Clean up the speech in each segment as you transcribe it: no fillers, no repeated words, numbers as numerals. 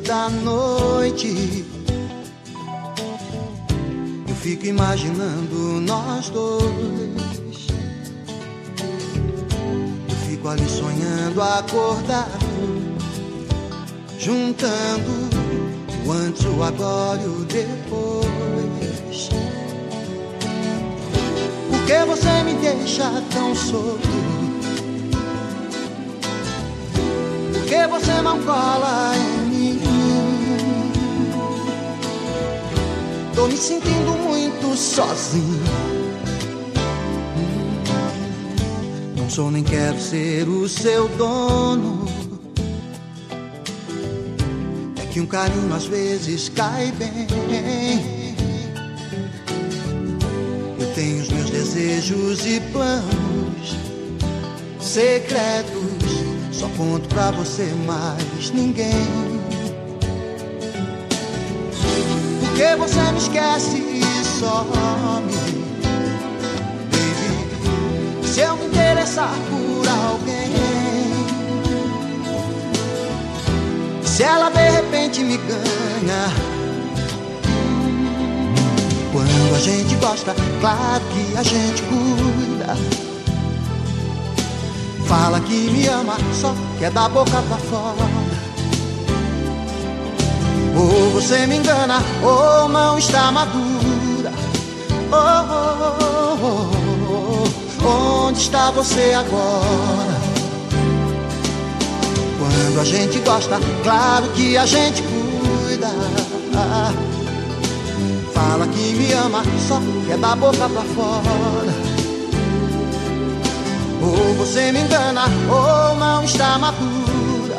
da noite, eu fico imaginando nós dois. Eu fico ali sonhando, acordado, juntando o antes, o agora e o depois. Por que você me deixa tão solto? Por que você não cola em mim? Tô me sentindo muito sozinho. Não sou nem quero ser o seu dono. É que um carinho às vezes cai bem. Eu tenho os meus desejos e planos secretos, só conto pra você, mais ninguém. Por que você me esquece e some, baby? Se eu me interessar por alguém, se ela de repente me ganha. Quando a gente gosta, claro que a gente cuida. Fala que me ama, só quer da boca pra fora. Ou você me engana, ou não está madura. Onde está você agora? Quando a gente gosta, claro que a gente cuida. Fala que me ama, só quer da boca pra fora. Ou você me engana, ou não está madura.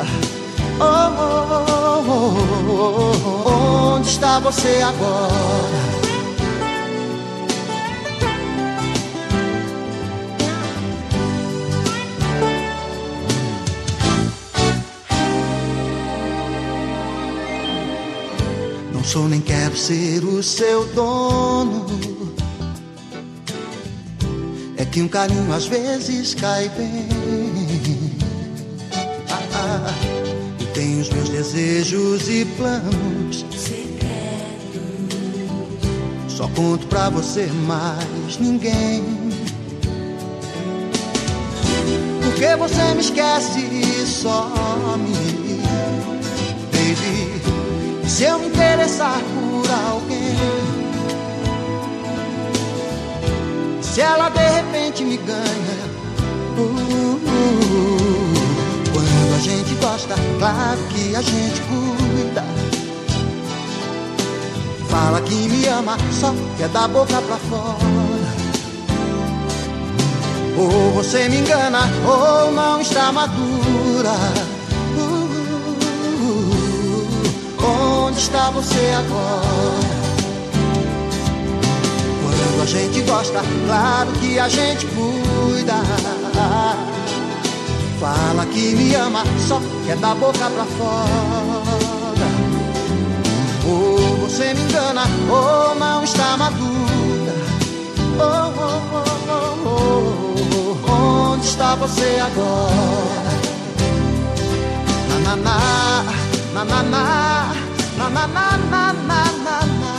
Onde está você agora? Não sou nem quero ser o seu dono. É que um carinho às vezes cai bem. Eu tenho os meus desejos e planos secretos, só conto pra você, mais ninguém. Por que você me esquece e some, baby? Se eu me interessar por alguém, se ela de repente me ganha. Quando a gente gosta, claro que a gente cuida. Fala que me ama, só quer da boca pra fora. Ou você me engana, ou não está madura. Onde está você agora? Quando a gente gosta, claro que a gente cuida. Fala que me ama, só quer da boca pra fora. Ou você me engana, ou não está madura. Onde está você agora? Na na na, na na na, na na na na na na.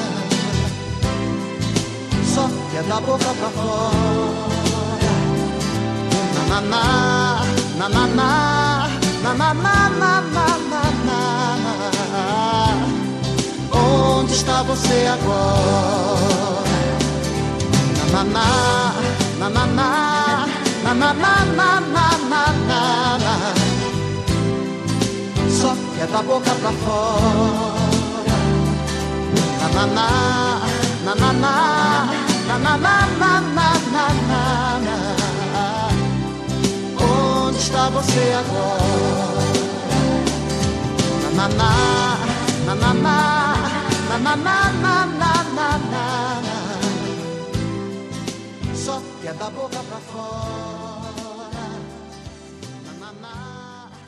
Só quer da boca pra fora. Na na na, na na na, na na na na na na. Onde está você agora? Na na na, na na na, na na na na na na. Só quer da boca pra fora. Na na na, na na na, na na na na na na. Onde está você agora? Na na na, na na na, na na na na na. Só quer da boca pra fora.